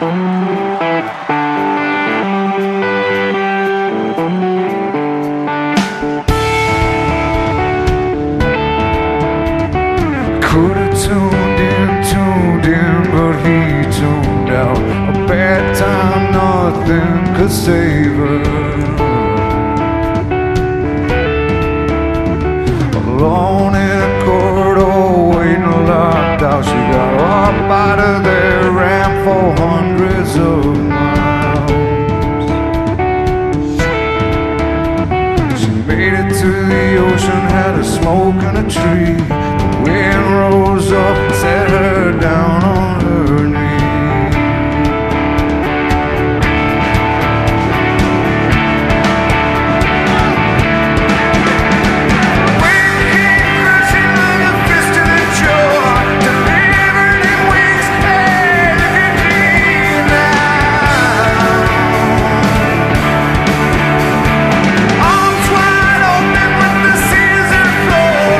Could've tuned in, but he tuned out. A bad time, nothing could save her. Alone in a corridor, waiting locked out. She got up out of there, ran for hundreds of miles. She made it to the ocean, had a smoke and a tree. Wind rose up and set her down on her knees. Wind came crashing like a fist to the jaw, delivered in wings, and if you dream now. Arms wide open with the scissor floor.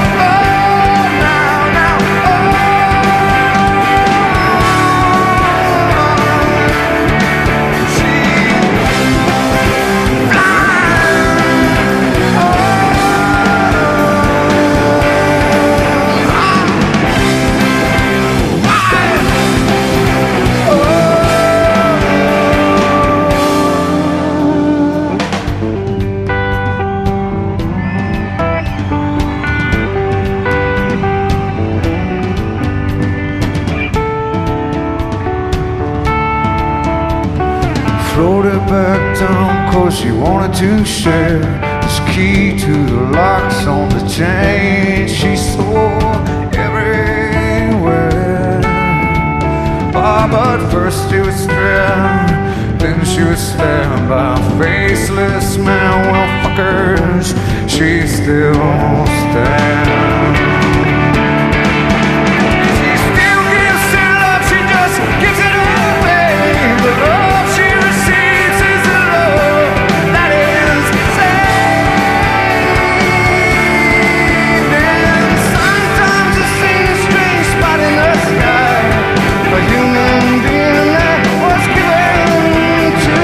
Floated back down cause she wanted to share this key to the locks on the chain she saw everywhere. But first she was staring, then she was staring by a faceless man. Well, fuckers, she still stands. She still gives it up, she just gives it away. The love she receives is the love that is saved. And sometimes it seems a strange spot in the sky, a human being that was given to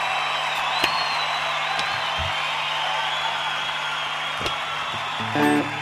Thank you.